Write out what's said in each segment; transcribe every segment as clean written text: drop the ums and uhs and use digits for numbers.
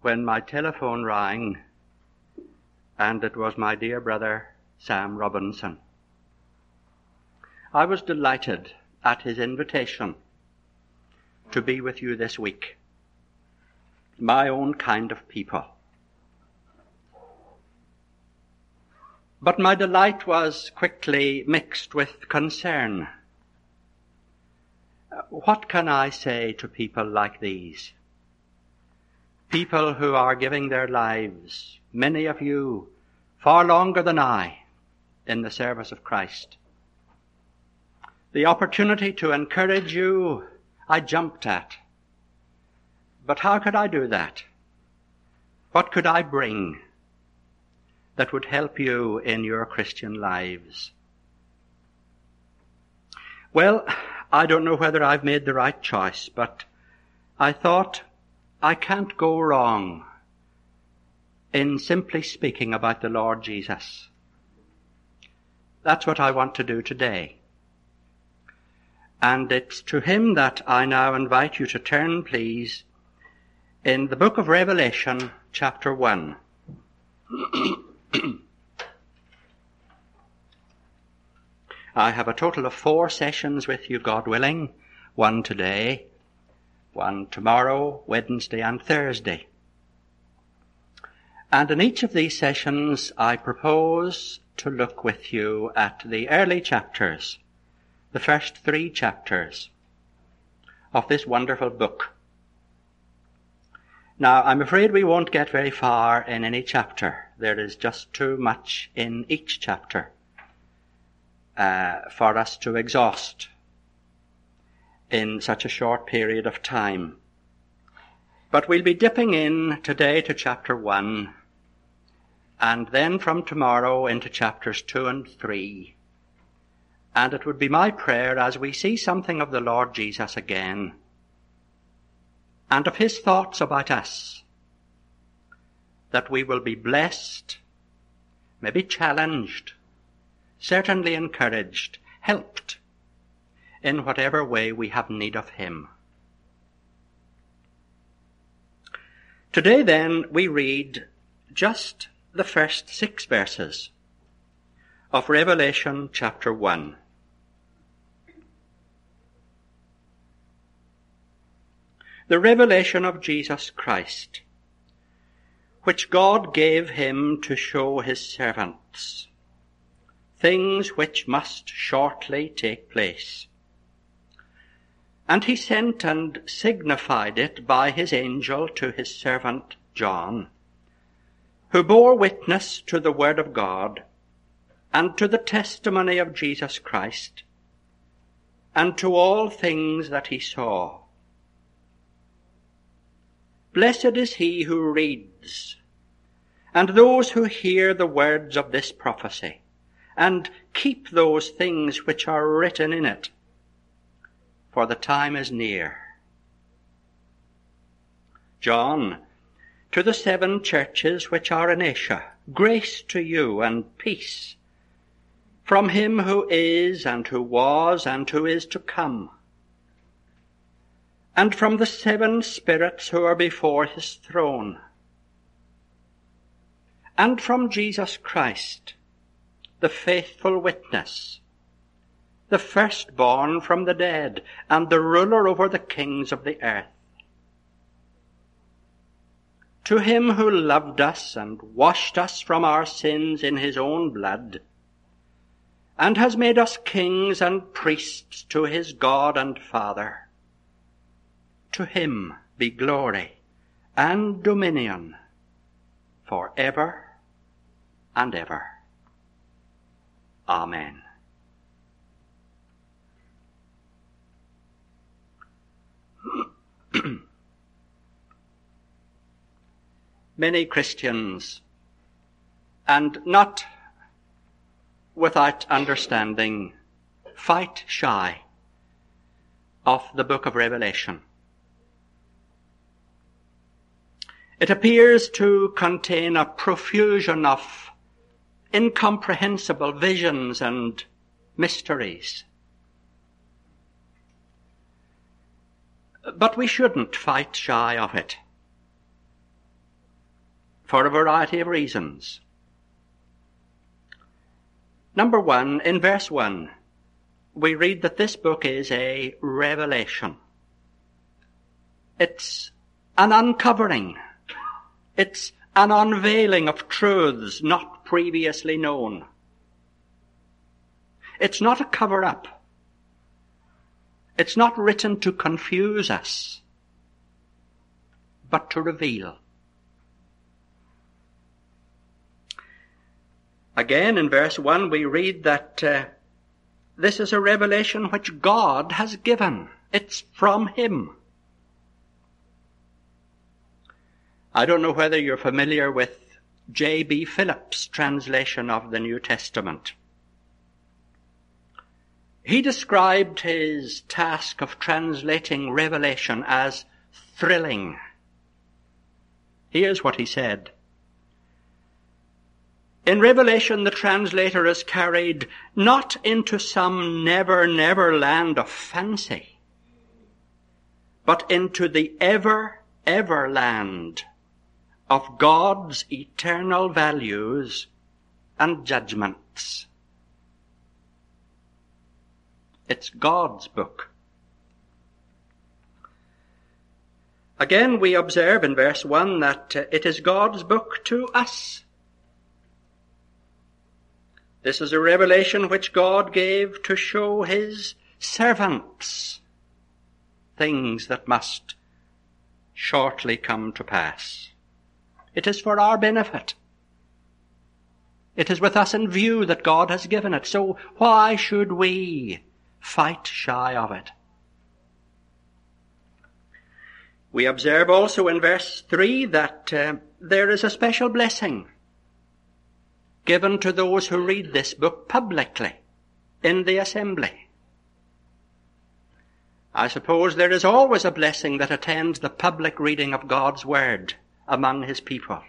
when my telephone rang, and it was my dear brother Sam Robinson. I was delighted at his invitation to be with you this week, my own kind of people. But my delight was quickly mixed with concern. What can I say to people like these? People who are giving their lives, many of you, far longer than I, in the service of Christ. The opportunity to encourage you, I jumped at. But how could I do that? What could I bring that would help you in your Christian lives? Well, I don't know whether I've made the right choice, but I thought I can't go wrong in simply speaking about the Lord Jesus. That's what I want to do today. And it's to him that I now invite you to turn, please, in the book of Revelation, chapter 1. I have a total of 4 sessions with you, God willing. 1 today, 1 tomorrow, Wednesday and Thursday. And in each of these sessions, I propose to look with you at the early chapters, the first 3 chapters of this wonderful book. Now, I'm afraid we won't get very far in any chapter. There is just too much in each chapter for us to exhaust in such a short period of time. But we'll be dipping in today to chapter 1, and then from tomorrow into chapters 2 and 3. And it would be my prayer, as we see something of the Lord Jesus again, and of his thoughts about us, that we will be blessed, maybe challenged, certainly encouraged, helped in whatever way we have need of him. Today then we read just the first 6 verses of Revelation chapter 1. The revelation of Jesus Christ, which God gave him to show his servants, things which must shortly take place. And he sent and signified it by his angel to his servant John, who bore witness to the word of God, and to the testimony of Jesus Christ, and to all things that he saw. Blessed is he who reads, and those who hear the words of this prophecy, and keep those things which are written in it, for the time is near. John, to the 7 churches which are in Asia, grace to you and peace, from him who is, and who was, and who is to come, and from the 7 spirits who are before his throne, and from Jesus Christ, the faithful witness, the firstborn from the dead, and the ruler over the kings of the earth. To him who loved us and washed us from our sins in his own blood, and has made us kings and priests to his God and Father, to him be glory and dominion for ever and ever. Amen. Many Christians, and not without understanding, fight shy of the book of Revelation. It appears to contain a profusion of incomprehensible visions and mysteries. But we shouldn't fight shy of it. for a variety of reasons. Number one, in verse 1, we read that this book is a revelation. It's an uncovering. It's an unveiling of truths not previously known. It's not a cover-up. It's not written to confuse us, but to reveal. Again, in verse 1, we read that this is a revelation which God has given. It's from Him. I don't know whether you're familiar with J.B. Phillips' translation of the New Testament. He described his task of translating Revelation as thrilling. Here's what he said. In Revelation, the translator is carried not into some never, never land of fancy, but into the ever, ever land of God's eternal values and judgments. It's God's book. Again, we observe in verse 1 that it is God's book to us. This is a revelation which God gave to show His servants things that must shortly come to pass. It is for our benefit. It is with us in view that God has given it. So why should we fight shy of it? We observe also in verse 3 that there is a special blessing given to those who read this book publicly in the assembly. I suppose there is always a blessing that attends the public reading of God's word among His people.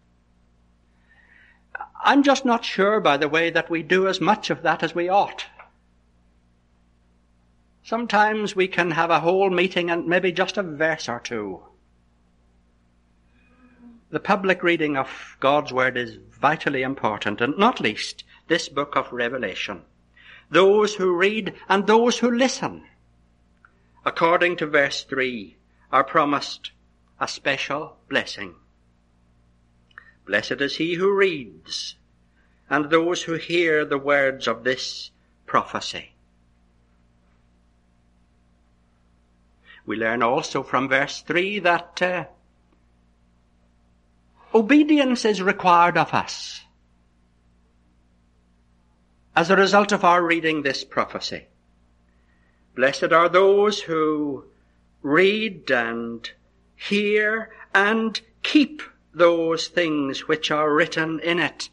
I'm just not sure, by the way, that we do as much of that as we ought. Sometimes we can have a whole meeting and maybe just a verse or two. The public reading of God's word is vitally important, and not least this book of Revelation. Those who read and those who listen, according to verse 3, are promised a special blessing. Blessed is he who reads, and those who hear the words of this prophecy. We learn also from verse 3 that obedience is required of us as a result of our reading this prophecy. Blessed are those who read and hear and keep those things which are written in it.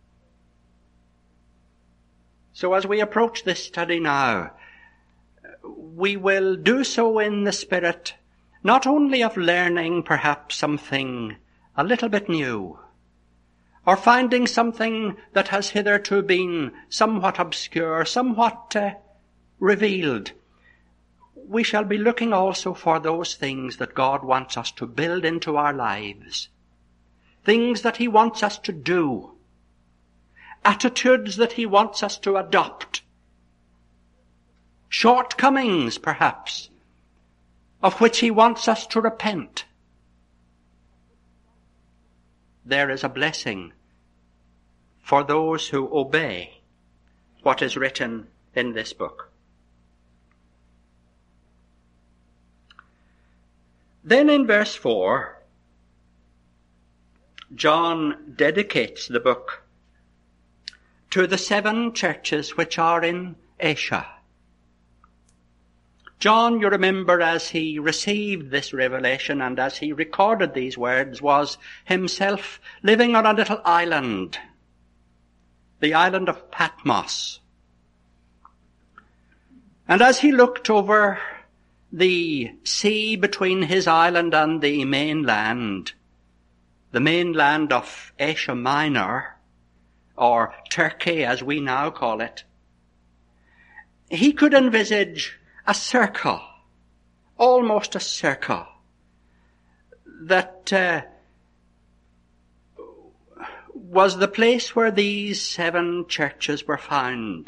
So as we approach this study now, we will do so in the spirit not only of learning perhaps something a little bit new, or finding something that has hitherto been somewhat obscure, somewhat revealed. We shall be looking also for those things that God wants us to build into our lives, things that He wants us to do, attitudes that He wants us to adopt, shortcomings perhaps, of which He wants us to repent. There is a blessing for those who obey what is written in this book. Then in verse 4, John dedicates the book to the 7 churches which are in Asia. John, you remember, as he received this revelation and as he recorded these words, was himself living on a little island, the island of Patmos. And as he looked over the sea between his island and the mainland of Asia Minor, or Turkey as we now call it, he could envisage a circle, almost a circle, that was the place where these 7 churches were found.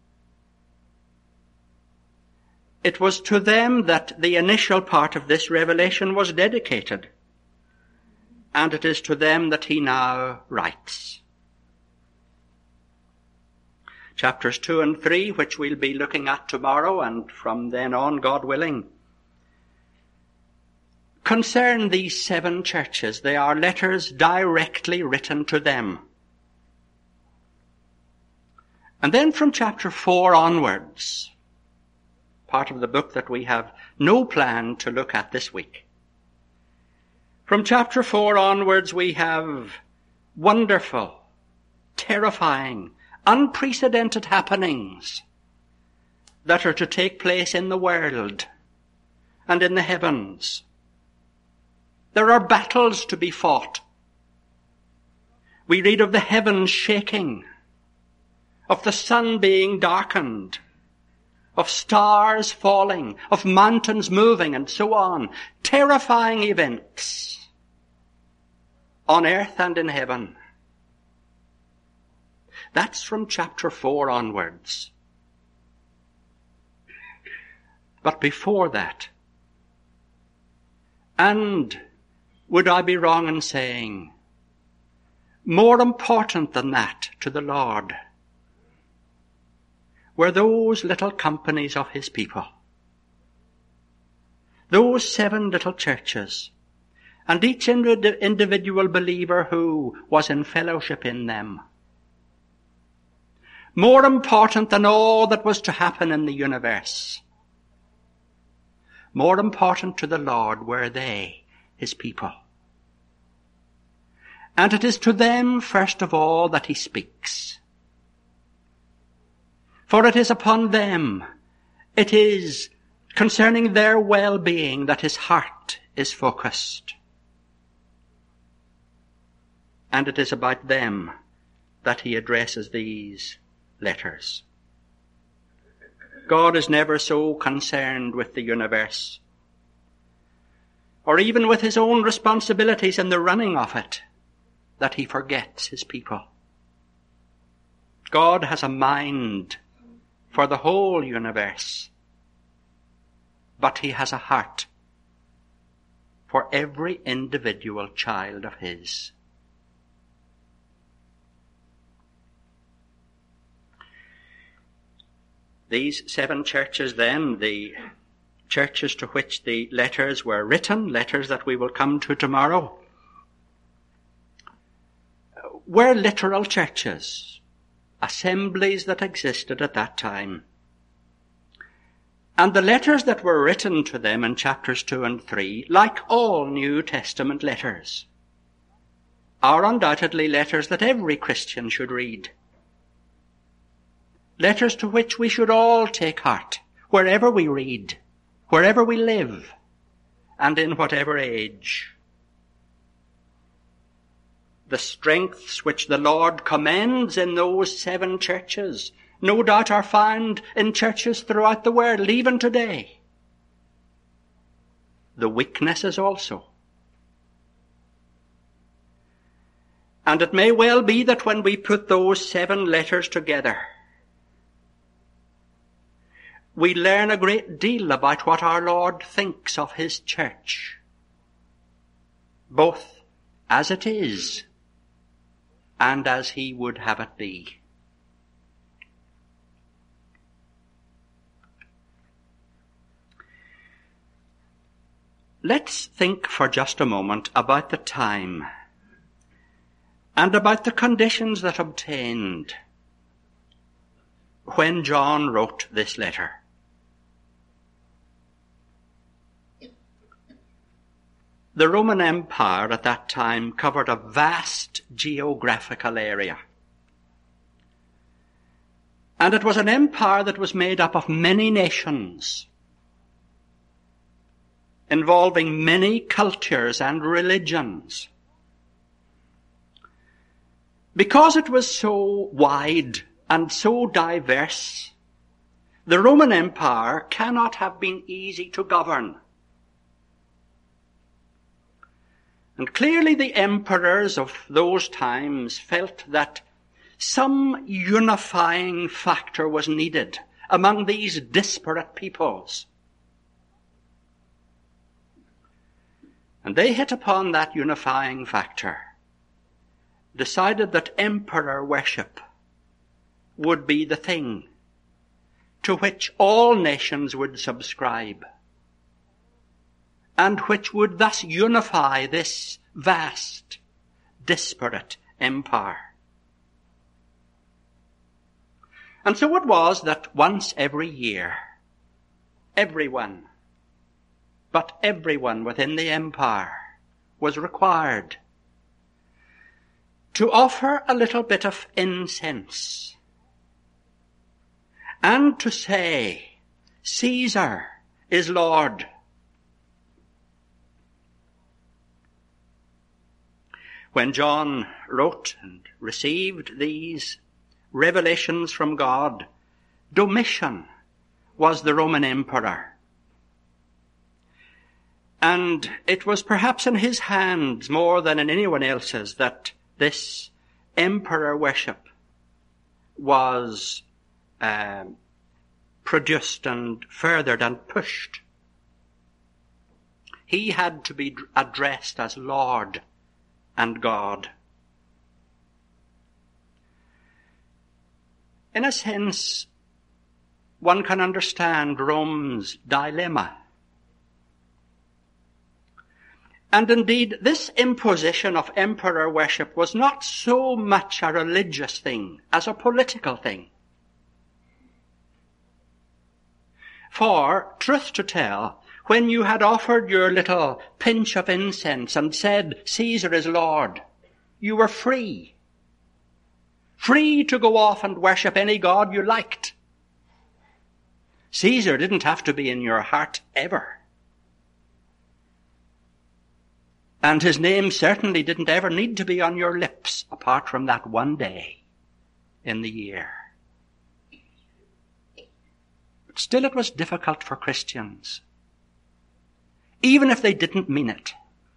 It was to them that the initial part of this revelation was dedicated, and it is to them that he now writes. Chapters 2 and 3, which we'll be looking at tomorrow and from then on, God willing, concern these 7 churches. They are letters directly written to them. And then from chapter 4 onwards, part of the book that we have no plan to look at this week, from chapter 4 onwards we have wonderful, terrifying, unprecedented happenings that are to take place in the world and in the heavens. There are battles to be fought. We read of the heavens shaking, of the sun being darkened, of stars falling, of mountains moving, and so on. Terrifying events on earth and in heaven. That's from chapter 4 onwards. But before that, and would I be wrong in saying, more important than that to the Lord, were those little companies of his people. Those 7 little churches, and each individual believer who was in fellowship in them. More important than all that was to happen in the universe. More important to the Lord were they, his people. And it is to them, first of all, that he speaks. For it is upon them, it is concerning their well-being that his heart is focused. And it is about them that he addresses these letters. God is never so concerned with the universe, or even with his own responsibilities in the running of it, that he forgets his people. God has a mind for the whole universe, but he has a heart for every individual child of his. These 7 churches then, the churches to which the letters were written, letters that we will come to tomorrow, were literal churches, assemblies that existed at that time. And the letters that were written to them in chapters 2 and 3, like all New Testament letters, are undoubtedly letters that every Christian should read. Letters to which we should all take heart, wherever we read, wherever we live, and in whatever age. The strengths which the Lord commends in those 7 churches no doubt are found in churches throughout the world, even today. The weaknesses also. And it may well be that when we put those 7 letters together, we learn a great deal about what our Lord thinks of his church, both as it is and as he would have it be. Let's think for just a moment about the time and about the conditions that obtained when John wrote this letter. The Roman Empire at that time covered a vast geographical area. And it was an empire that was made up of many nations, involving many cultures and religions. Because it was so wide and so diverse, the Roman Empire cannot have been easy to govern. And clearly the emperors of those times felt that some unifying factor was needed among these disparate peoples. And they hit upon that unifying factor, decided that emperor worship would be the thing to which all nations would subscribe, and which would thus unify this vast, disparate empire. And so it was that once every year, everyone within the empire was required to offer a little bit of incense and to say, Caesar is Lord. When John wrote and received these revelations from God, Domitian was the Roman emperor. And it was perhaps in his hands more than in anyone else's that this emperor worship was produced and furthered and pushed. He had to be addressed as Lord and God. In a sense, one can understand Rome's dilemma. And indeed, this imposition of emperor worship was not so much a religious thing as a political thing. For, truth to tell, when you had offered your little pinch of incense and said, Caesar is Lord, you were free. Free to go off and worship any god you liked. Caesar didn't have to be in your heart ever. And his name certainly didn't ever need to be on your lips apart from that one day in the year. But still it was difficult for Christians, even if they didn't mean it.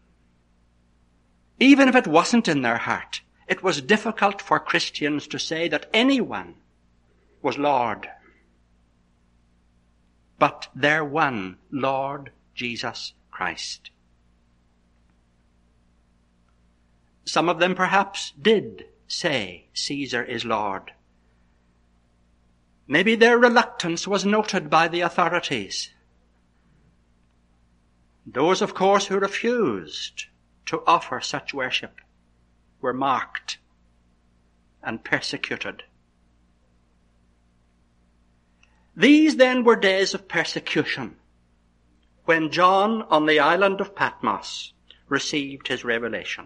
Even if it wasn't in their heart, it was difficult for Christians to say that anyone was Lord, but their one Lord Jesus Christ. Some of them perhaps did say Caesar is Lord. Maybe their reluctance was noted by the authorities. Those, of course, who refused to offer such worship were marked and persecuted. These then were days of persecution when John on the island of Patmos received his revelation.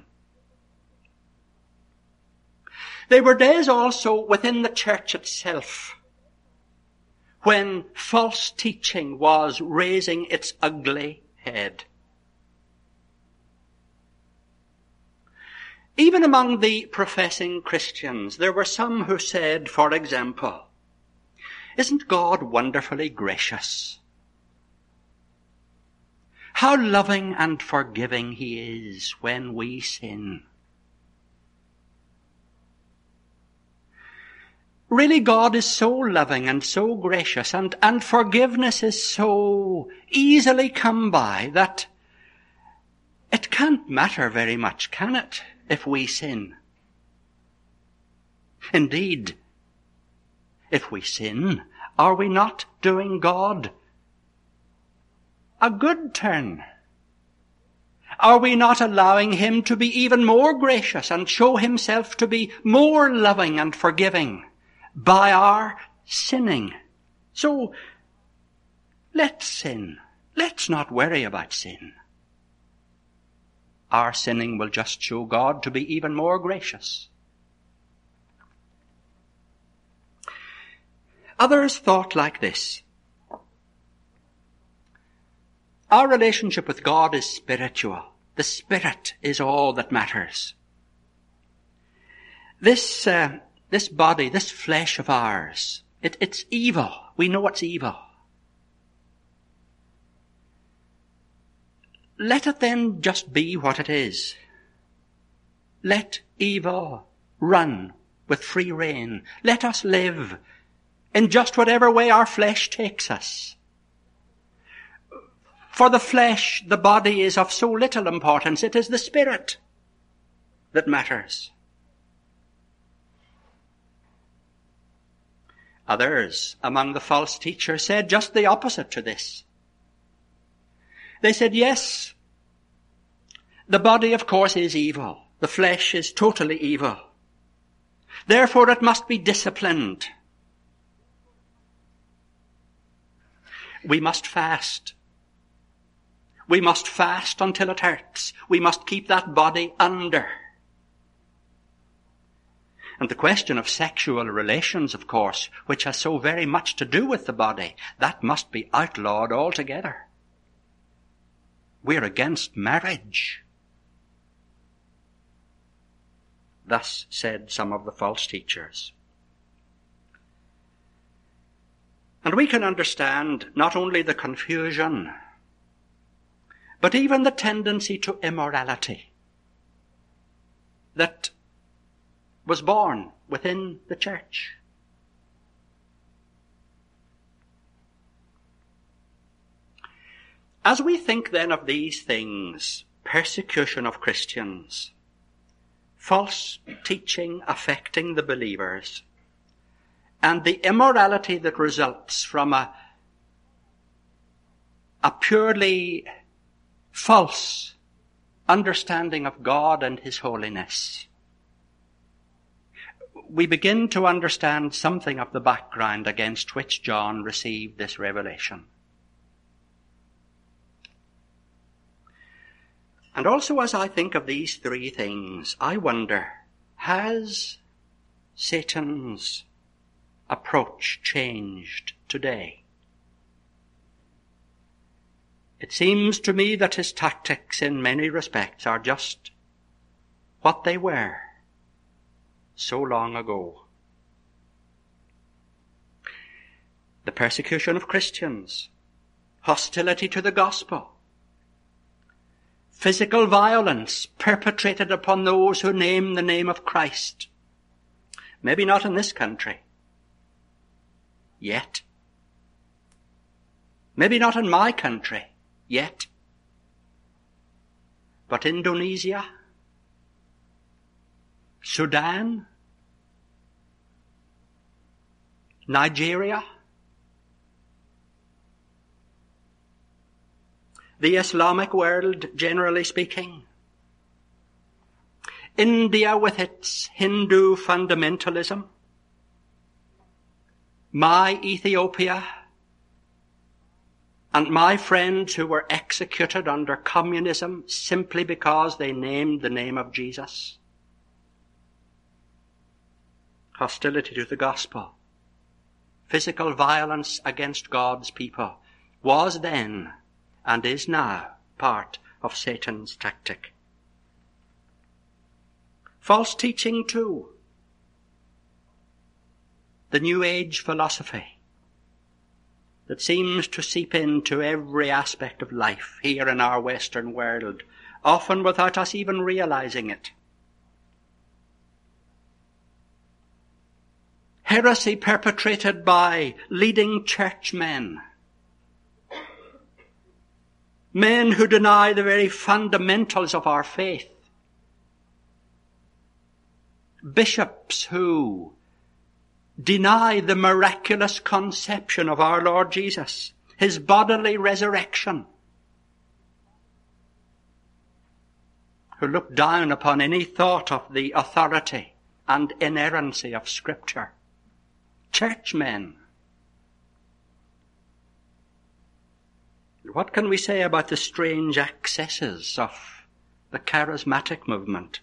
They were days also within the church itself when false teaching was raising its ugly head. Even among the professing Christians, there were some who said, for example, isn't God wonderfully gracious? How loving and forgiving he is when we sin. Really, God is so loving and so gracious, and forgiveness is so easily come by that it can't matter very much, can it, if we sin? Indeed, if we sin, are we not doing God a good turn? Are we not allowing him to be even more gracious and show himself to be more loving and forgiving by our sinning? So, let's sin. Let's not worry about sin. Our sinning will just show God to be even more gracious. Others thought like this. Our relationship with God is spiritual. The Spirit is all that matters. This body, this flesh of ours, it's evil. We know it's evil. Let it then just be what it is. let evil run with free rein. Let us live in just whatever way our flesh takes us. For the flesh, the body, is of so little importance. It is the spirit that matters. Others among the false teachers said just the opposite to this. They said, yes, the body, of course, is evil. The flesh is totally evil. Therefore, it must be disciplined. We must fast. We must fast until it hurts. We must keep that body under. And the question of sexual relations, of course, which has so very much to do with the body, that must be outlawed altogether. We're against marriage. Thus said some of the false teachers. And we can understand not only the confusion, but even the tendency to immorality that was born within the church. As we think then of these things, persecution of Christians, false teaching affecting the believers, and the immorality that results from a purely false understanding of God and His holiness, we begin to understand something of the background against which John received this revelation. And also, as I think of these three things, I wonder, has Satan's approach changed today? It seems to me that his tactics in many respects are just what they were so long ago. The persecution of Christians, hostility to the gospel, physical violence perpetrated upon those who name the name of Christ. Maybe not in this country. Yet. Maybe not in my country. Yet. But Indonesia, Sudan, Nigeria, the Islamic world, generally speaking, India with its Hindu fundamentalism, my Ethiopia, and my friends who were executed under communism simply because they named the name of Jesus. Hostility to the gospel, physical violence against God's people was then and is now part of Satan's tactic. False teaching too. The New Age philosophy that seems to seep into every aspect of life here in our Western world, often without us even realizing it. Heresy perpetrated by leading churchmen, men who deny the very fundamentals of our faith, bishops who deny the miraculous conception of our Lord Jesus, His bodily resurrection, who look down upon any thought of the authority and inerrancy of Scripture. Churchmen. What can we say about the strange excesses of the charismatic movement?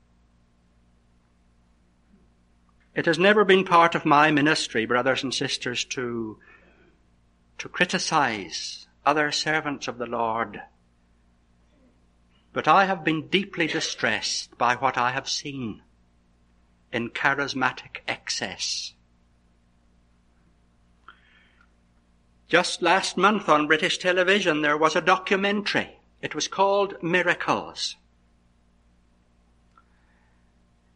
It has never been part of my ministry, brothers and sisters, to criticize other servants of the Lord. But I have been deeply distressed by what I have seen in charismatic excess. Just last month on British television there was a documentary. It was called Miracles.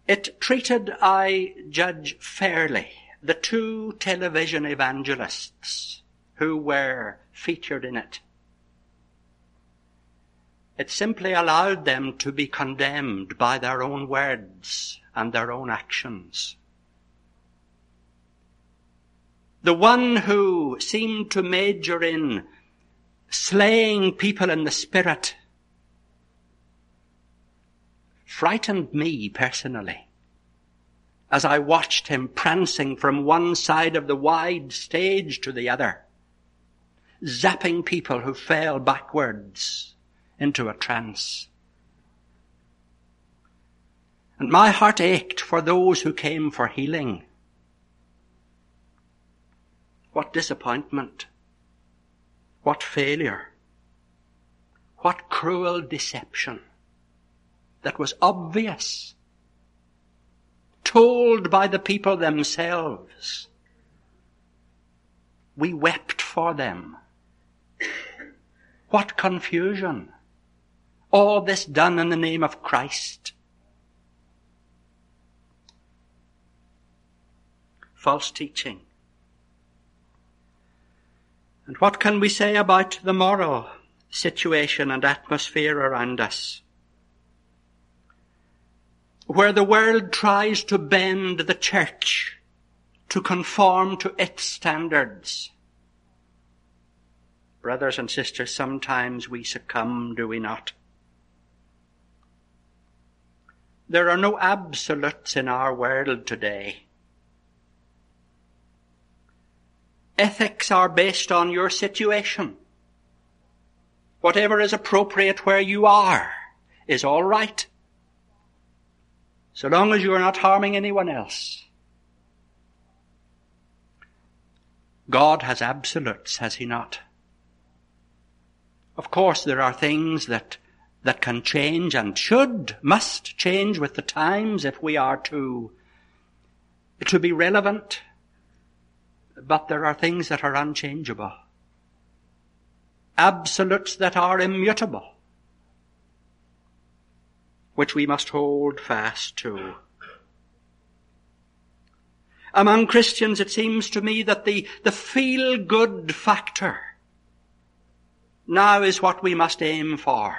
It treated, I judge fairly, the two television evangelists who were featured in it. It simply allowed them to be condemned by their own words and their own actions. The one who seemed to major in slaying people in the spirit frightened me personally as I watched him prancing from one side of the wide stage to the other, zapping people who fell backwards into a trance. And my heart ached for those who came for healing. What disappointment! What failure! What cruel deception that was obvious, told by the people themselves. We wept for them. What confusion! All this done in the name of Christ. False teaching. And what can we say about the moral situation and atmosphere around us? Where the world tries to bend the church to conform to its standards. Brothers and sisters, sometimes we succumb, do we not? There are no absolutes in our world today. Ethics are based on your situation. Whatever is appropriate where you are is all right, so long as you are not harming anyone else. God has absolutes, has he not? Of course, there are things that can change and must change with the times if we are to be relevant. But there are things that are unchangeable. Absolutes that are immutable, which we must hold fast to. Among Christians, it seems to me that the feel-good factor now is what we must aim for.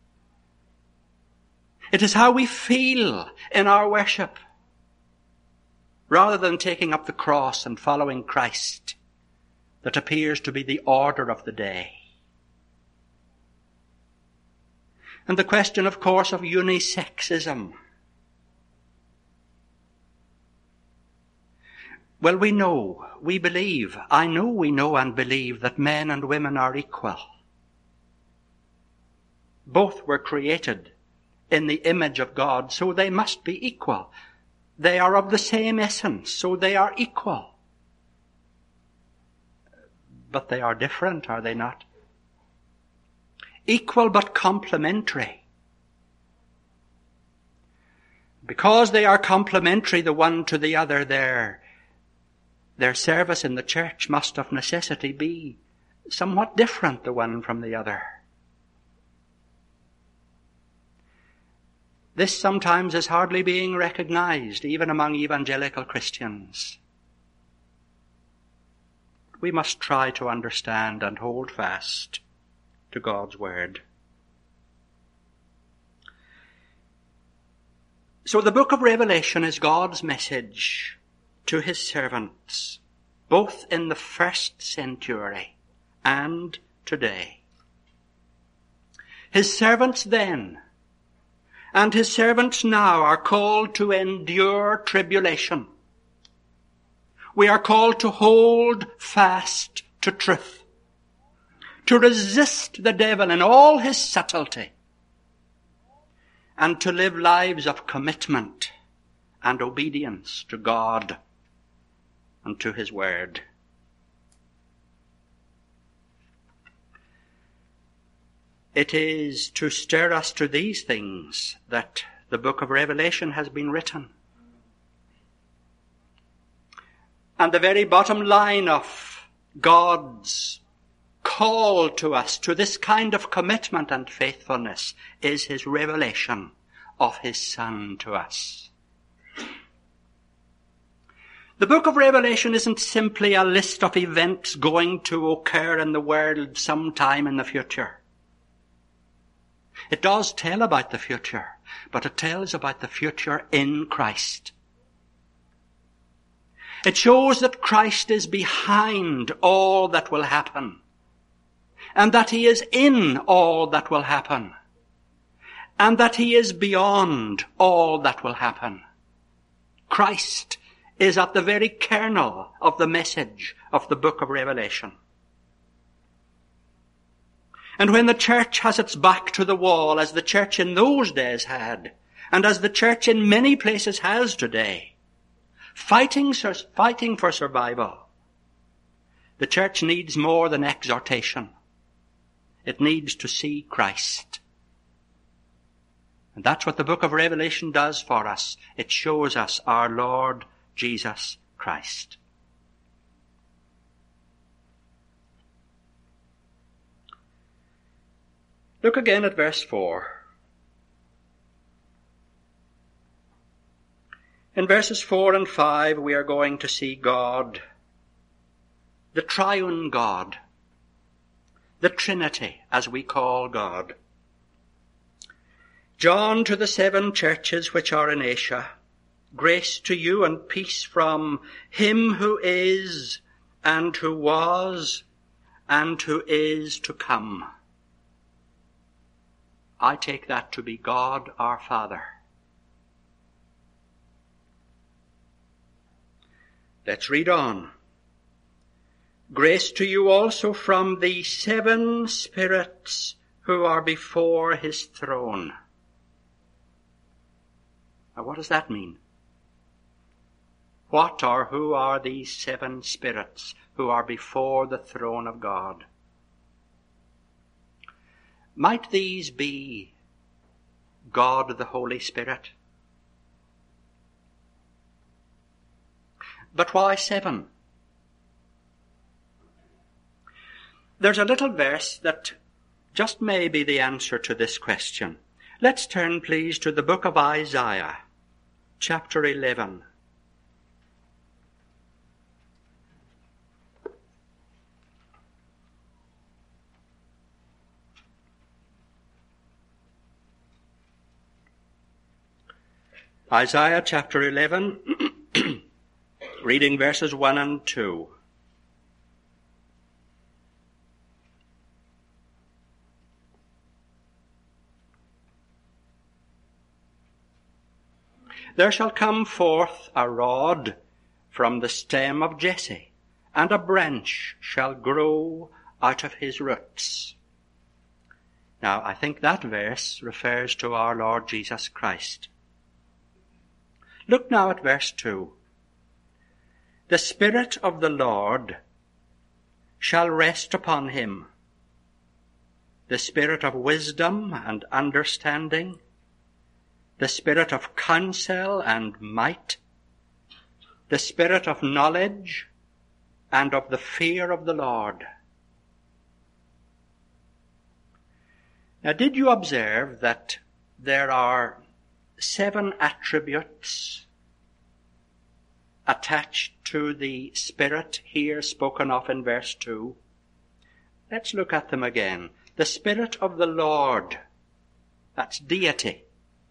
It is how we feel in our worship, rather than taking up the cross and following Christ, that appears to be the order of the day. And the question, of course, of unisexism. Well, we know and believe that men and women are equal. Both were created in the image of God, so they must be equal. They are of the same essence, so they are equal. But they are different, are they not? Equal but complementary. Because they are complementary the one to the other, their service in the church must of necessity be somewhat different the one from the other. This sometimes is hardly being recognized, even among evangelical Christians. We must try to understand and hold fast to God's word. So the book of Revelation is God's message to his servants, both in the first century and today. His servants then and his servants now are called to endure tribulation. We are called to hold fast to truth, to resist the devil in all his subtlety, and to live lives of commitment and obedience to God and to his word. It is to stir us to these things that the book of Revelation has been written. And the very bottom line of God's call to us to this kind of commitment and faithfulness is his revelation of his Son to us. The book of Revelation isn't simply a list of events going to occur in the world sometime in the future. It does tell about the future, but it tells about the future in Christ. It shows that Christ is behind all that will happen, and that he is in all that will happen, and that he is beyond all that will happen. Christ is at the very kernel of the message of the book of Revelation. And when the church has its back to the wall, as the church in those days had, and as the church in many places has today, fighting for survival, the church needs more than exhortation. It needs to see Christ. And that's what the book of Revelation does for us. It shows us our Lord Jesus Christ. Look again at verse 4. In verses 4 and 5 we are going to see God, the triune God, the Trinity as we call God. John, to the 7 churches which are in Asia, grace to you and peace from him who is, and who was, and who is to come. I take that to be God our Father. Let's read on. Grace to you also from the 7 spirits who are before his throne. Now, what does that mean? What or who are these 7 spirits who are before the throne of God? Might these be God the Holy Spirit? But why 7? There's a little verse that just may be the answer to this question. Let's turn, please, to the book of Isaiah, chapter 11. Isaiah chapter 11, reading verses 1 and 2. There shall come forth a rod from the stem of Jesse, and a branch shall grow out of his roots. Now, I think that verse refers to our Lord Jesus Christ. Look now at verse 2. The Spirit of the Lord shall rest upon him, the Spirit of wisdom and understanding, the Spirit of counsel and might, the Spirit of knowledge and of the fear of the Lord. Now, did you observe that there are 7 attributes attached to the Spirit here spoken of in verse 2? Let's look at them again. The Spirit of the Lord, that's deity,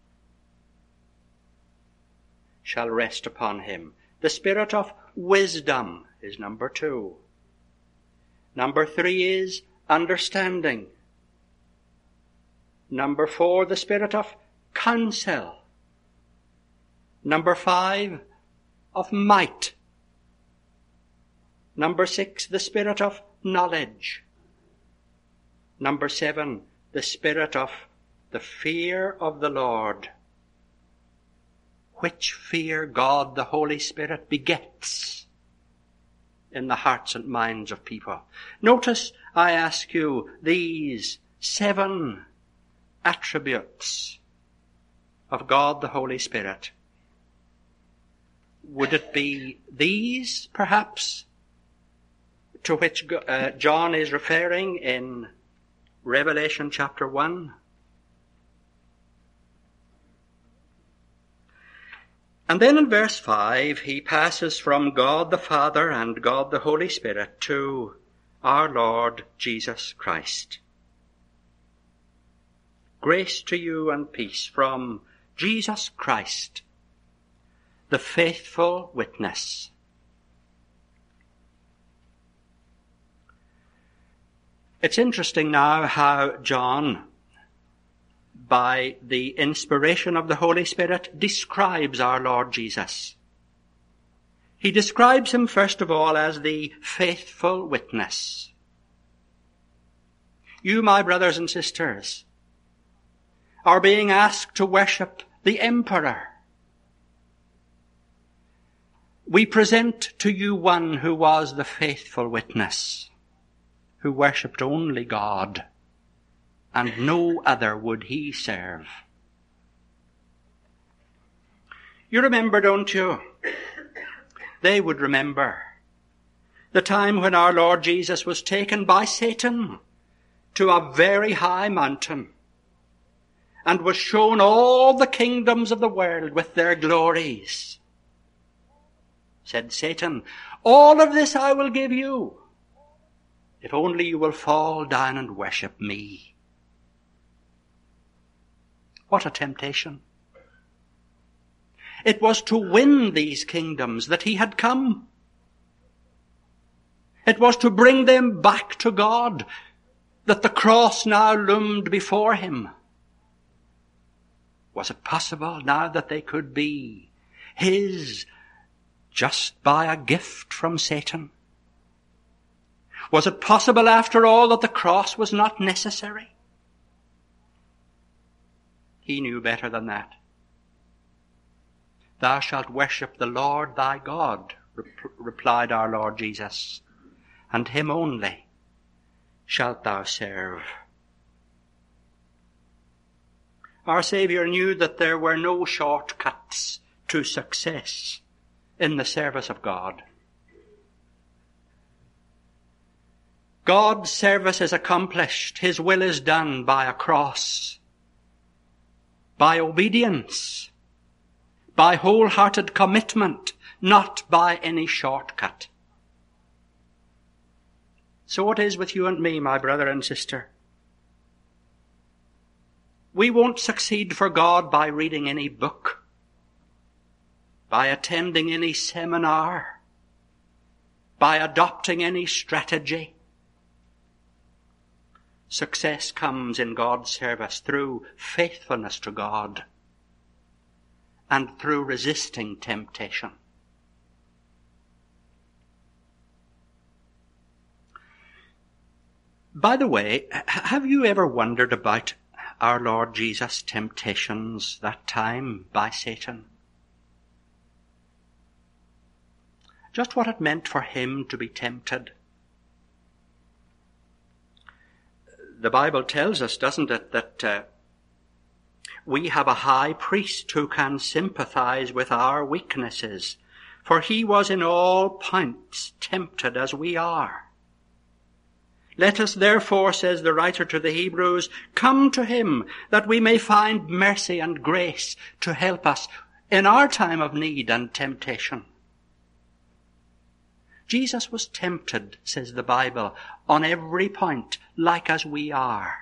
shall rest upon him. The Spirit of wisdom is number 2. Number 3 is understanding. Number 4, the Spirit of counsel. Number 5, of might. Number 6, the Spirit of knowledge. Number 7, the Spirit of the fear of the Lord, which fear God the Holy Spirit begets in the hearts and minds of people. Notice, I ask you, these 7 attributes of God the Holy Spirit. Would it be these, perhaps, to which John is referring in Revelation chapter 1? And then in verse 5, he passes from God the Father and God the Holy Spirit to our Lord Jesus Christ. Grace to you and peace from Jesus Christ, the faithful witness. It's interesting now how John, by the inspiration of the Holy Spirit, describes our Lord Jesus. He describes him first of all as the faithful witness. You, my brothers and sisters, are being asked to worship the Emperor. We present to you one who was the faithful witness, who worshipped only God, and no other would he serve. You remember, don't you? They would remember the time when our Lord Jesus was taken by Satan to a very high mountain and was shown all the kingdoms of the world with their glories. Said Satan, all of this I will give you, if only you will fall down and worship me. What a temptation. It was to win these kingdoms that he had come. It was to bring them back to God that the cross now loomed before him. Was it possible now that they could be his just by a gift from Satan? Was it possible after all that the cross was not necessary? He knew better than that. Thou shalt worship the Lord thy God, replied our Lord Jesus, and him only shalt thou serve. Our Saviour knew that there were no shortcuts to success in the service of God. God's service is accomplished, his will is done by a cross, by obedience, by wholehearted commitment, not by any shortcut. So it is with you and me, my brother and sister. We won't succeed for God by reading any book, by attending any seminar, by adopting any strategy. Success comes in God's service through faithfulness to God and through resisting temptation. By the way, have you ever wondered about our Lord Jesus' temptations that time by Satan? Just what it meant for him to be tempted. The Bible tells us, doesn't it, that we have a high priest who can sympathize with our weaknesses, for he was in all points tempted as we are. Let us therefore, says the writer to the Hebrews, come to him that we may find mercy and grace to help us in our time of need and temptation. Jesus was tempted, says the Bible, on every point, like as we are.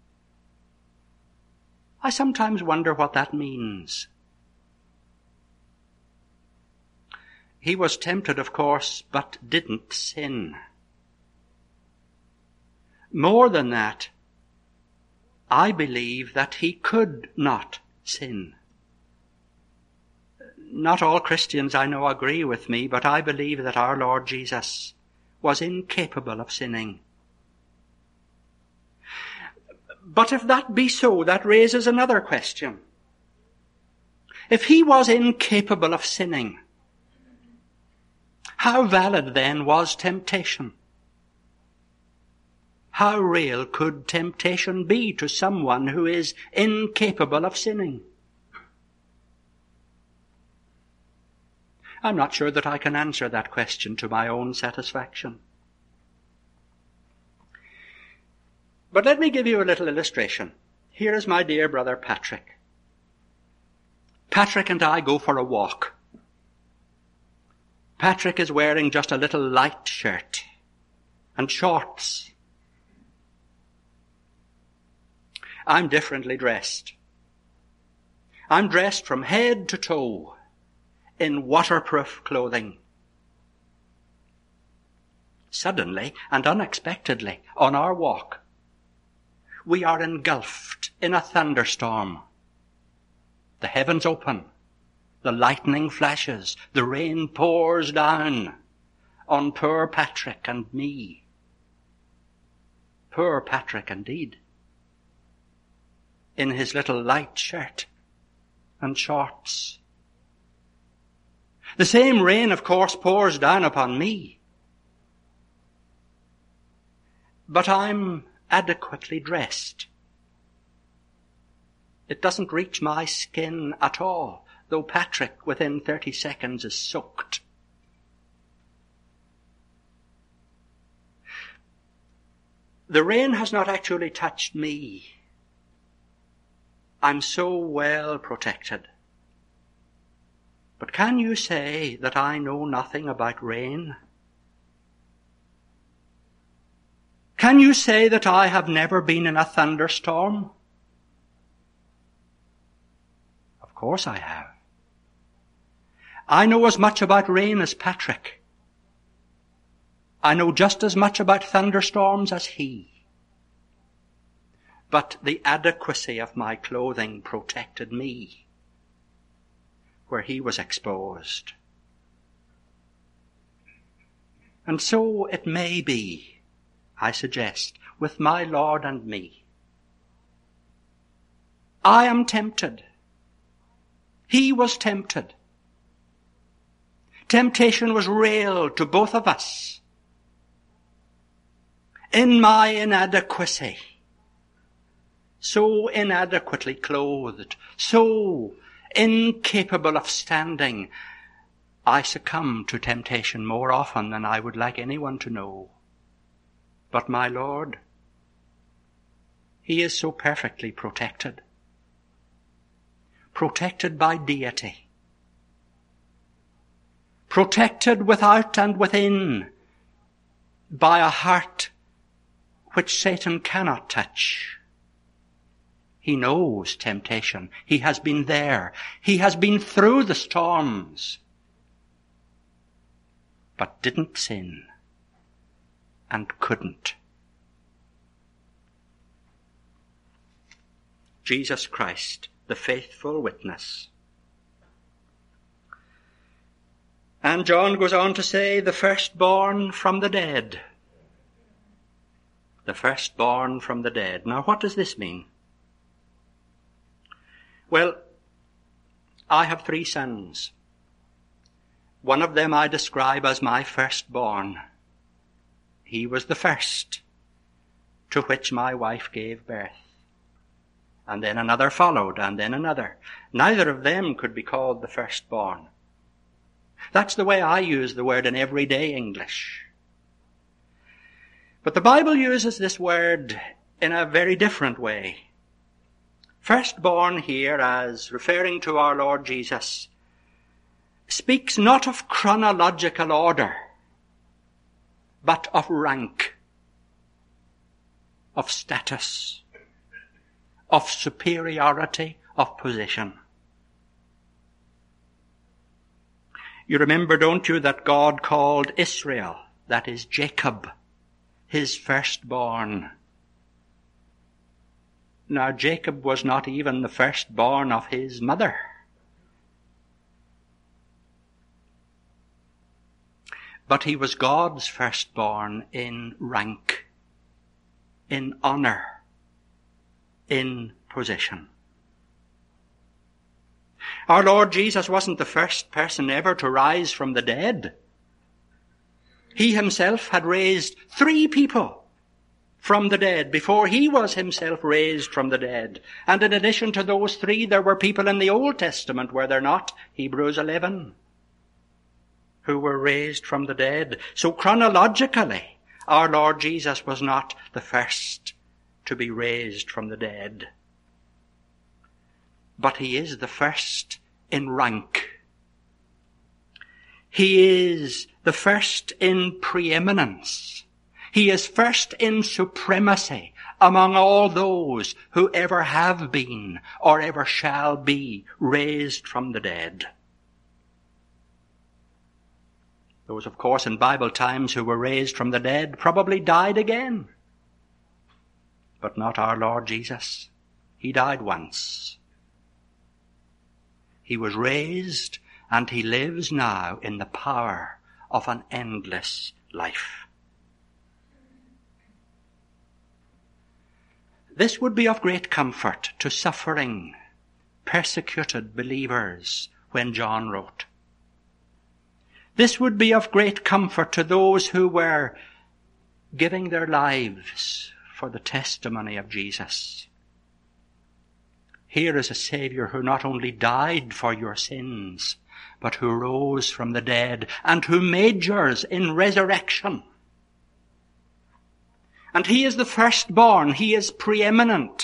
I sometimes wonder what that means. He was tempted, of course, but didn't sin. More than that, I believe that he could not sin. Not all Christians, I know, agree with me, but I believe that our Lord Jesus was incapable of sinning. But if that be so, that raises another question. If he was incapable of sinning, how valid then was temptation? How real could temptation be to someone who is incapable of sinning? I'm not sure that I can answer that question to my own satisfaction. But let me give you a little illustration. Here is my dear brother Patrick. Patrick and I go for a walk. Patrick is wearing just a little light shirt and shorts. I'm differently dressed. I'm dressed from head to toe in waterproof clothing. Suddenly and unexpectedly, on our walk, we are engulfed in a thunderstorm. The heavens open, the lightning flashes, the rain pours down on poor Patrick and me. Poor Patrick indeed, in his little light shirt and shorts. The same rain, of course, pours down upon me. But I'm adequately dressed. It doesn't reach my skin at all, though Patrick within 30 seconds is soaked. The rain has not actually touched me. I'm so well protected. But can you say that I know nothing about rain? Can you say that I have never been in a thunderstorm? Of course I have. I know as much about rain as Patrick. I know just as much about thunderstorms as he. But the adequacy of my clothing protected me where he was exposed. And so it may be, I suggest, with my Lord and me. I am tempted. He was tempted. Temptation was real to both of us. In my inadequacy, so inadequately clothed, so incapable of standing, I succumb to temptation more often than I would like anyone to know. But my Lord, he is so perfectly protected. Protected by deity. Protected without and within by a heart which Satan cannot touch. He knows temptation. He has been there. He has been through the storms, but didn't sin and couldn't. Jesus Christ, the faithful witness. And John goes on to say, the firstborn from the dead. The firstborn from the dead. Now, what does this mean? Well, I have 3 sons. One of them I describe as my firstborn. He was the first to which my wife gave birth. And then another followed, and then another. Neither of them could be called the firstborn. That's the way I use the word in everyday English. But the Bible uses this word in a very different way. Firstborn here, as referring to our Lord Jesus, speaks not of chronological order, but of rank, of status, of superiority, of position. You remember, don't you, that God called Israel, that is Jacob, his firstborn. Now, Jacob was not even the firstborn of his mother. But he was God's firstborn in rank, in honor, in position. Our Lord Jesus wasn't the first person ever to rise from the dead. He himself had raised 3 people from the dead before he was himself raised from the dead. And in addition to those 3, there were people in the Old Testament, were there not? Hebrews 11, who were raised from the dead. So chronologically, our Lord Jesus was not the first to be raised from the dead. But he is the first in rank. He is the first in preeminence. He is first in supremacy among all those who ever have been or ever shall be raised from the dead. Those, of course, in Bible times who were raised from the dead probably died again. But not our Lord Jesus. He died once. He was raised, and he lives now in the power of an endless life. This would be of great comfort to suffering, persecuted believers when John wrote. This would be of great comfort to those who were giving their lives for the testimony of Jesus. Here is a Savior who not only died for your sins, but who rose from the dead and who majors in resurrection. And he is the firstborn. He is preeminent.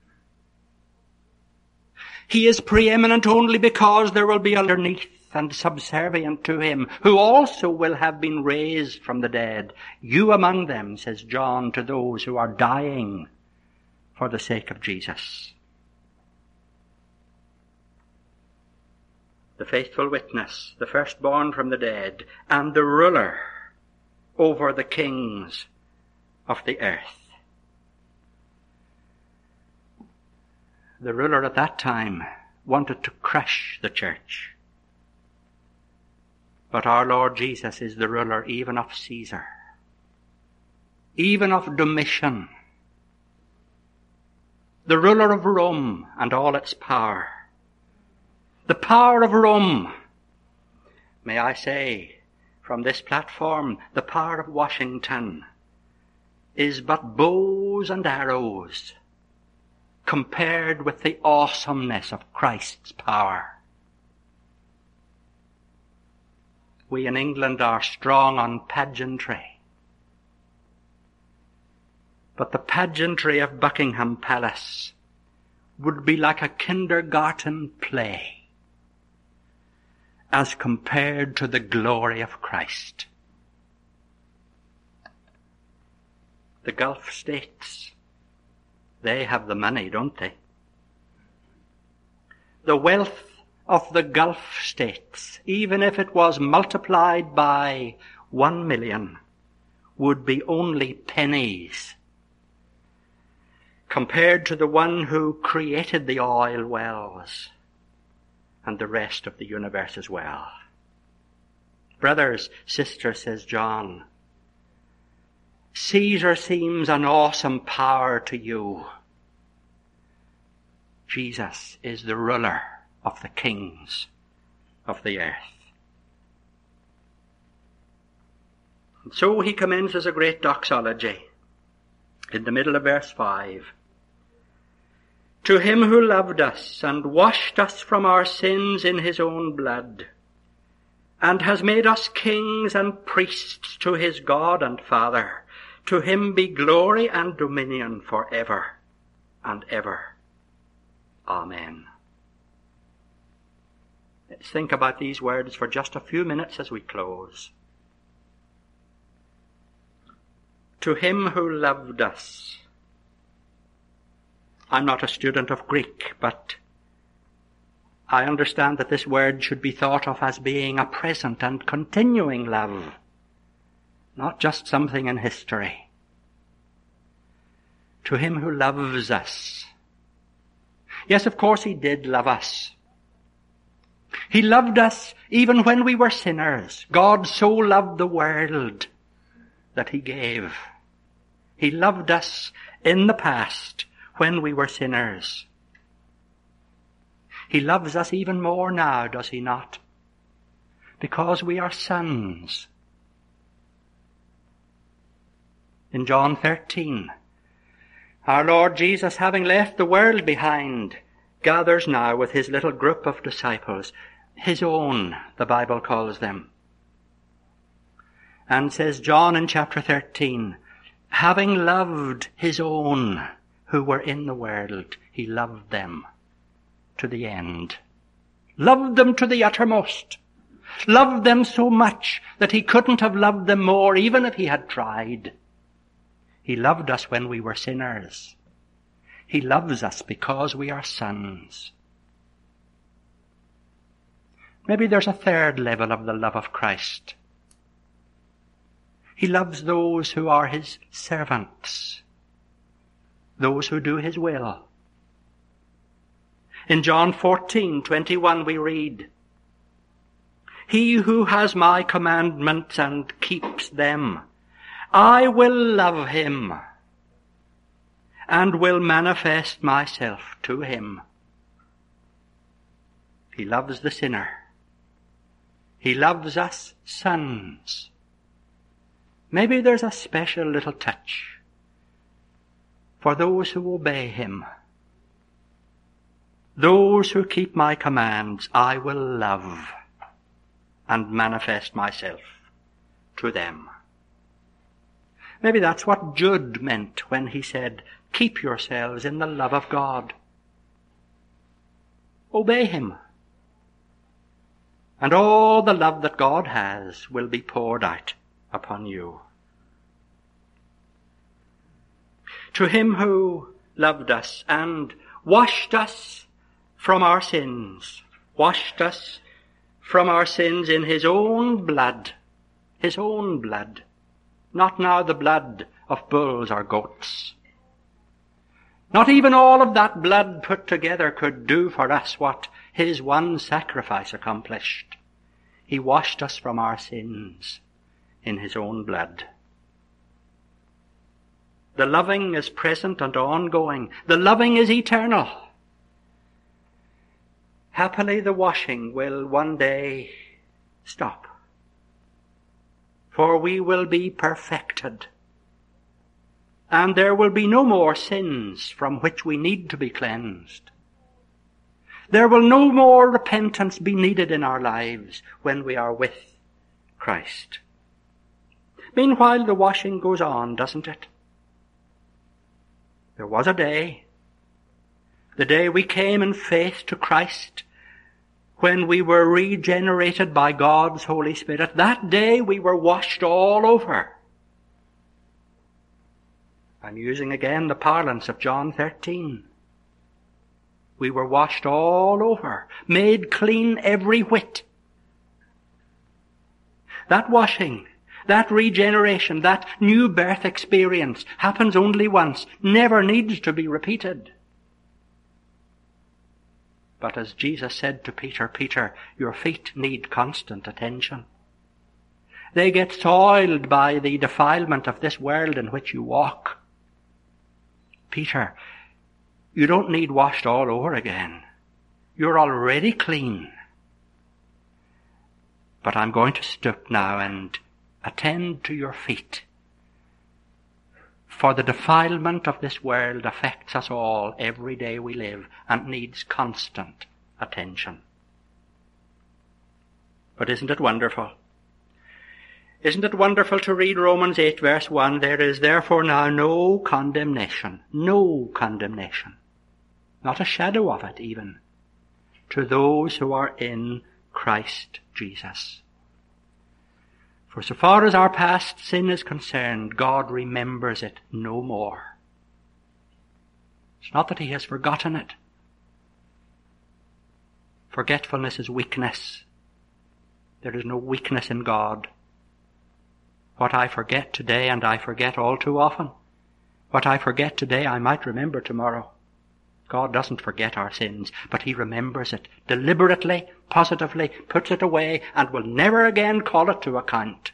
He is preeminent only because there will be underneath and subservient to him, who also will have been raised from the dead. You among them, says John, to those who are dying for the sake of Jesus. The faithful witness, the firstborn from the dead, and the ruler over the kings of the earth. The ruler at that time wanted to crush the church. But our Lord Jesus is the ruler even of Caesar, even of Domitian, the ruler of Rome and all its power. The power of Rome, may I say, from this platform, the power of Washington is but bows and arrows compared with the awesomeness of Christ's power. We in England are strong on pageantry. But the pageantry of Buckingham Palace would be like a kindergarten play as compared to the glory of Christ. The Gulf states, they have the money, don't they? The wealth of the Gulf states, even if it was multiplied by 1 million, would be only pennies compared to the one who created the oil wells and the rest of the universe as well. Brothers, sisters, says John, Caesar seems an awesome power to you. Jesus is the ruler of the kings of the earth. And so he commences a great doxology in the middle of verse 5. To him who loved us and washed us from our sins in his own blood, and has made us kings and priests to his God and Father, to him be glory and dominion forever and ever. Amen. Let's think about these words for just a few minutes as we close. To him who loved us. I'm not a student of Greek, but I understand that this word should be thought of as being a present and continuing love, not just something in history. To him who loves us. Yes, of course he did love us. He loved us even when we were sinners. God so loved the world that he gave. He loved us in the past when we were sinners. He loves us even more now, does he not? Because we are sons. In John 13, our Lord Jesus, having left the world behind, gathers now with his little group of disciples, his own, the Bible calls them. And says John in chapter 13, having loved his own who were in the world, he loved them to the end. Loved them to the uttermost. Loved them so much that he couldn't have loved them more even if he had tried. He loved us when we were sinners. He loves us because we are sons. Maybe there's a third level of the love of Christ. He loves those who are his servants, those who do his will. In John 14:21 we read, "He who has my commandments and keeps them, I will love him and will manifest myself to him." He loves the sinner. He loves us sons. Maybe there's a special little touch for those who obey him. Those who keep my commands, I will love and manifest myself to them. Maybe that's what Jude meant when he said, keep yourselves in the love of God. Obey him. And all the love that God has will be poured out upon you. To him who loved us and washed us from our sins, washed us from our sins in his own blood, not now the blood of bulls or goats. Not even all of that blood put together could do for us what his one sacrifice accomplished. He washed us from our sins in his own blood. The loving is present and ongoing. The loving is eternal. Happily, the washing will one day stop, for we will be perfected, and there will be no more sins from which we need to be cleansed. There will no more repentance be needed in our lives when we are with Christ. Meanwhile, the washing goes on, doesn't it? There was a day, the day we came in faith to Christ, when we were regenerated by God's Holy Spirit. That day we were washed all over. I'm using again the parlance of John 13. We were washed all over, made clean every whit. That washing, that regeneration, that new birth experience happens only once, never needs to be repeated. But as Jesus said to Peter, Peter, your feet need constant attention. They get soiled by the defilement of this world in which you walk. Peter, you don't need washed all over again. You're already clean. But I'm going to stoop now and attend to your feet. For the defilement of this world affects us all every day we live and needs constant attention. But isn't it wonderful? Isn't it wonderful to read Romans 8 verse 1, there is therefore now no condemnation, not a shadow of it even, to those who are in Christ Jesus. For so far as our past sin is concerned, God remembers it no more. It's not that he has forgotten it. Forgetfulness is weakness. There is no weakness in God. What I forget today, and I forget all too often, what I forget today I might remember tomorrow. God doesn't forget our sins, but he remembers it deliberately, positively, puts it away, and will never again call it to account.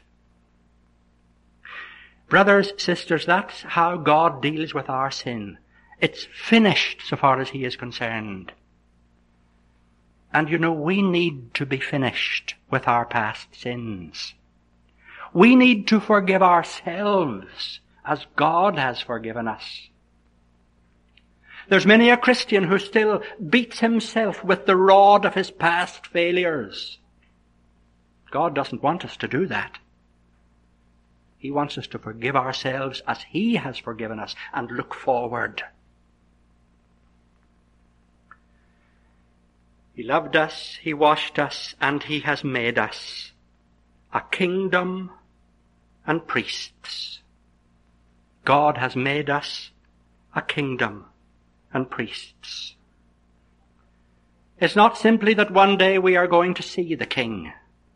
Brothers, sisters, that's how God deals with our sin. It's finished so far as he is concerned. And you know, we need to be finished with our past sins. We need to forgive ourselves as God has forgiven us. There's many a Christian who still beats himself with the rod of his past failures. God doesn't want us to do that. He wants us to forgive ourselves as he has forgiven us and look forward. He loved us, he washed us, and he has made us a kingdom and priests. God has made us a kingdom and priests. It's not simply that one day we are going to see the King.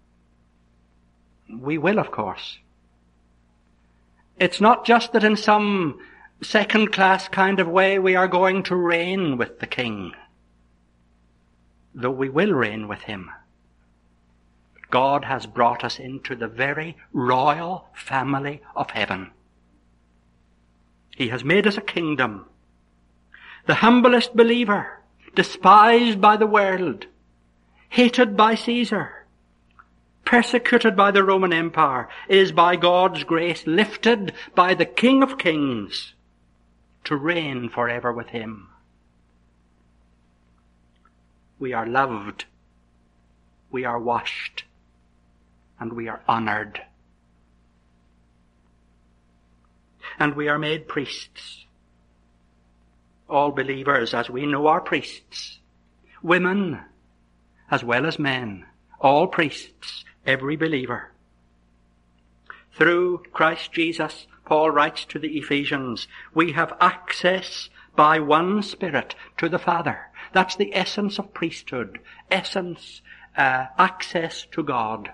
We will, of course. It's not just that in some second-class kind of way we are going to reign with the King, though we will reign with him. God has brought us into the very royal family of heaven. He has made us a kingdom. The humblest believer, despised by the world, hated by Caesar, persecuted by the Roman Empire, is by God's grace lifted by the King of Kings to reign forever with him. We are loved, we are washed, and we are honored. And we are made priests. All believers, as we know, are priests. Women, as well as men, all priests, every believer. Through Christ Jesus, Paul writes to the Ephesians, we have access by one Spirit to the Father. That's the essence of priesthood. Access to God.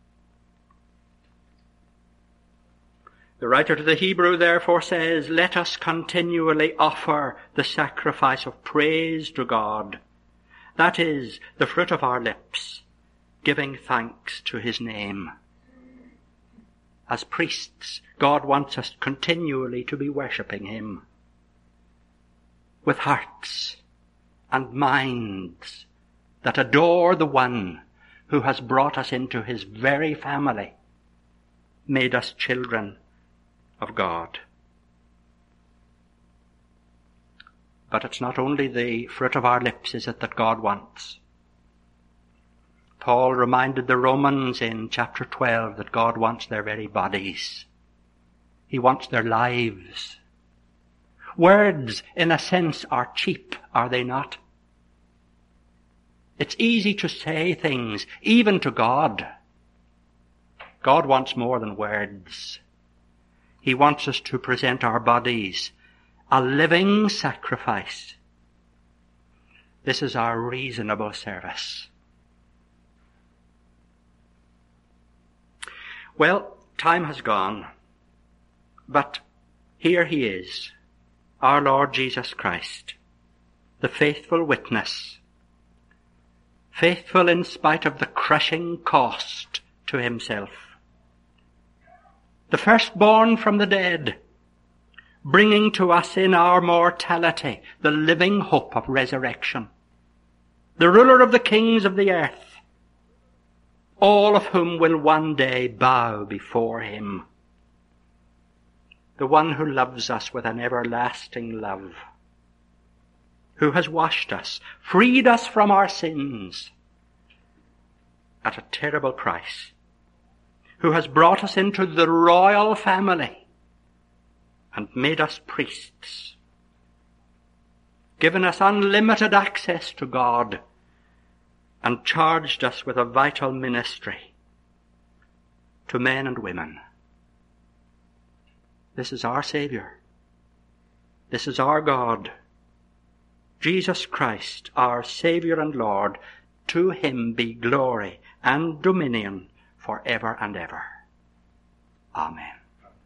The writer to the Hebrew therefore says, let us continually offer the sacrifice of praise to God. That is the fruit of our lips, giving thanks to his name. As priests, God wants us continually to be worshipping him with hearts and minds that adore the one who has brought us into his very family, made us children of God. But it's not only the fruit of our lips, is it, that God wants. Paul reminded the Romans in chapter 12 that God wants their very bodies. He wants their lives. Words, in a sense, are cheap, are they not? It's easy to say things, even to God. God wants more than words. He wants us to present our bodies a living sacrifice. This is our reasonable service. Well, time has gone, but here he is, our Lord Jesus Christ, the faithful witness, faithful in spite of the crushing cost to himself. The firstborn from the dead, bringing to us in our mortality the living hope of resurrection. The ruler of the kings of the earth, all of whom will one day bow before him. The one who loves us with an everlasting love, who has washed us, freed us from our sins at a terrible price, who has brought us into the royal family and made us priests, given us unlimited access to God, and charged us with a vital ministry to men and women. This is our Savior. This is our God. Jesus Christ, our Savior and Lord. To him be glory and dominion forever and ever. Amen.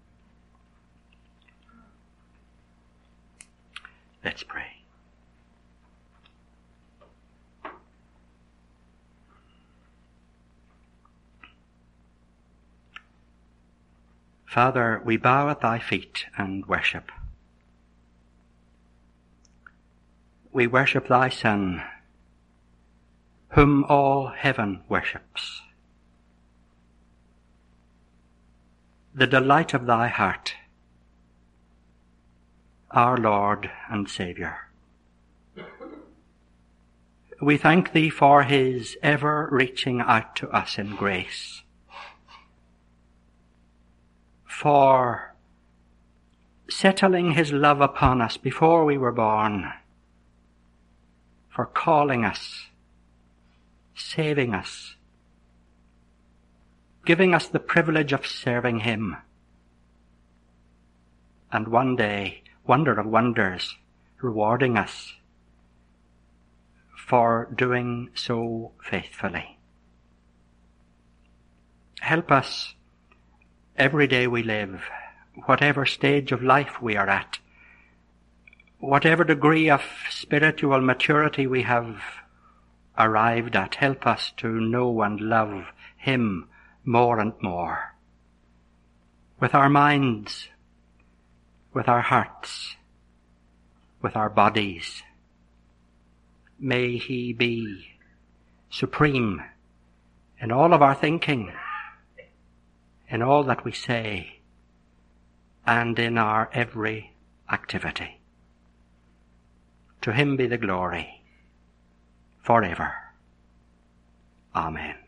Let's pray. Father, we bow at thy feet and worship. We worship thy Son, whom all heaven worships. The delight of thy heart, our Lord and Saviour. We thank thee for his ever reaching out to us in grace, for settling his love upon us before we were born, for calling us saving us, giving us the privilege of serving him, and one day, wonder of wonders, rewarding us for doing so faithfully. Help us every day we live, whatever stage of life we are at, whatever degree of spiritual maturity we have arrived at, help us to know and love him more and more. With our minds, with our hearts, with our bodies. May he be supreme in all of our thinking, in all that we say, and in our every activity. To him be the glory forever. Amen.